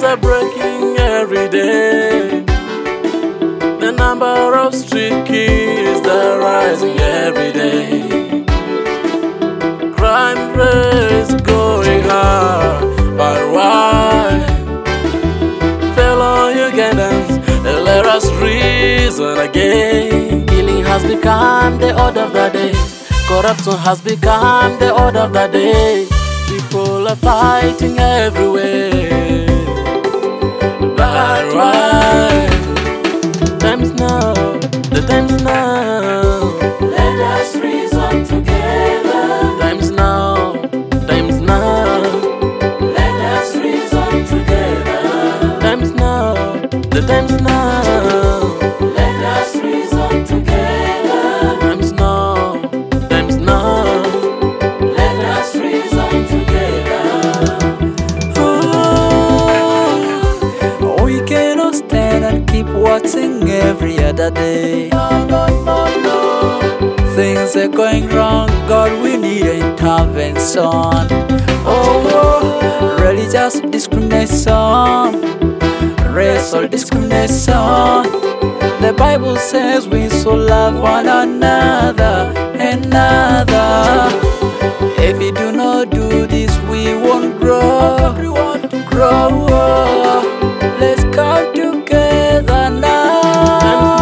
are breaking every day. The number of street kids are rising every day. Crime rates going high, but why? Fellow Ugandans, let us reason again. Killing has become the order of the day. Corruption has become the order of the day. People are fighting everywhere. But why? Time's now, the time's now. Let us reason together. Time's now, time's now. Let us reason together. Time's now, the time's now. Let us reason together. Time's now, time's now. Let us reason together. Oh, we cannot stand and keep watching every other day. No, no, no, no. Things are going wrong, God, we need intervention. Oh, religious discrimination, racial discrimination. The Bible says we should love one another. If we do not do this, we won't grow. Let's come together now.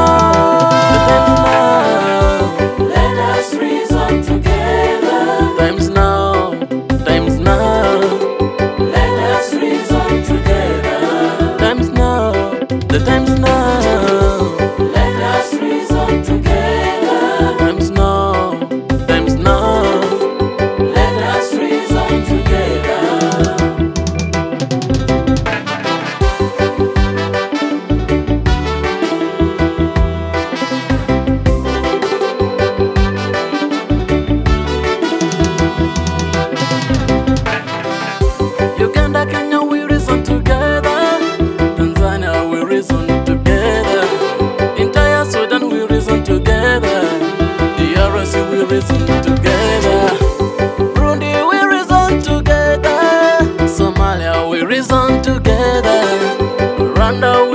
Let us reason together. Time's now, time's now. Let us reason together. Time's now, the time's now. Let us reason together. Time's now, time's now. Let us reason together. Uganda, Kenya, we reason together. Tanzania, we reason together. Entire Sudan, we reason together. DRC, we reason together. Burundi, we reason together. Somalia, we reason together. Rwanda,